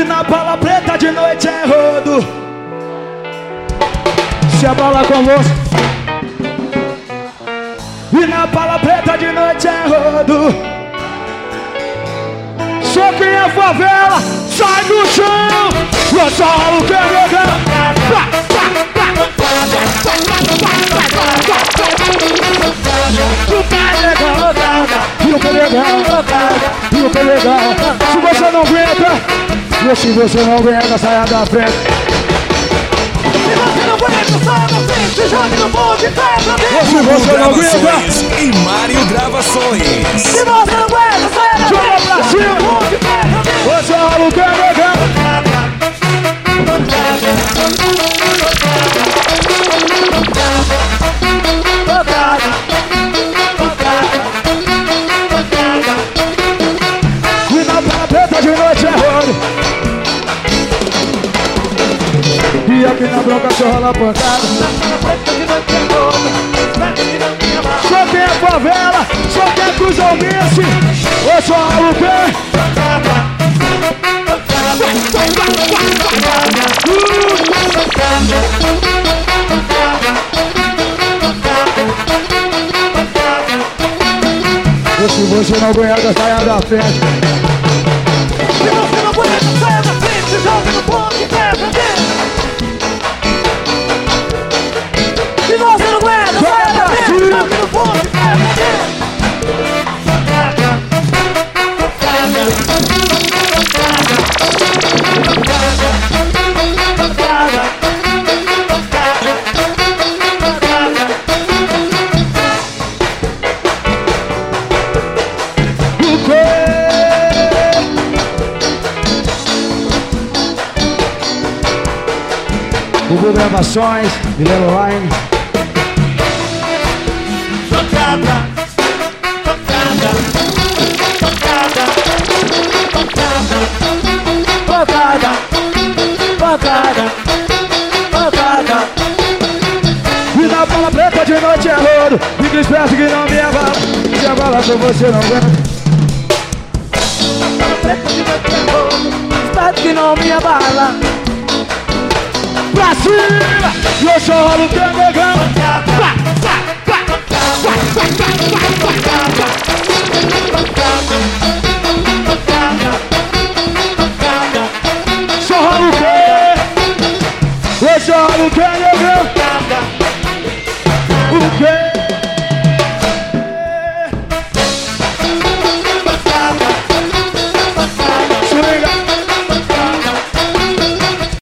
na bala preta de noite é rodo. Se a bala com você. E na bala preta de noite é rodo. Só quem é favela sai do chão. Eu só rolo que é legal. E o que é legal. Se você não aguenta, se você não aguenta, saia da frente. Se você não aguenta, saia da frente. Se joga no bonde, saia pra dentro. Se você não aguenta, e Mário Gravações. Se você não aguenta, saia da frente. joga pra cima. Você rolo que é legal. E na bala preta de noite é rodo. E aqui na bronca só rola pancada. Só quem é favela, só quem é cruzalmense. Eu só rolo que é. Se você não aguenta, saia da frente. Se você não aguenta, saia da frente. Se joga no bonde, saia pra dentro. Se você não aguenta, saia da frente. Se joga no bonde, saia pra dentro. Google Gravações, Mileno Line. Tocada, tocada, tocada, tocada, tocada, tocada. E na bala preta de noite é rodo. Fica esperto que não me abala. Se abala com você não aguenta. Preta de noite é rodo. Esperto que não me abala. Pra cima! E eu só rolo que é negão.